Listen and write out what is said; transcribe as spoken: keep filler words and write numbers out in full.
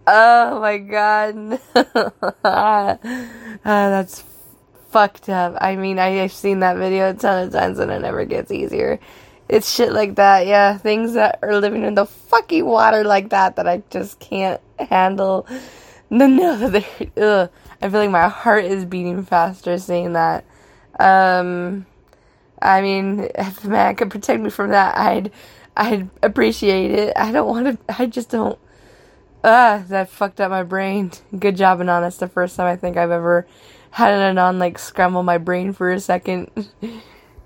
Oh my god. uh, that's fucked up. I mean, I, I've seen that video a ton of times and it never gets easier. It's shit like that, yeah. Things that are living in the fucking water like that that I just can't handle. No, no, they're, ugh. I feel like my heart is beating faster saying that. Um, I mean, if a man could protect me from that, I'd, I'd appreciate it. I don't want to, I just don't. Ah, that fucked up my brain. Good job, Anon. It's the first time I think I've ever had an Anon, like, scramble my brain for a second.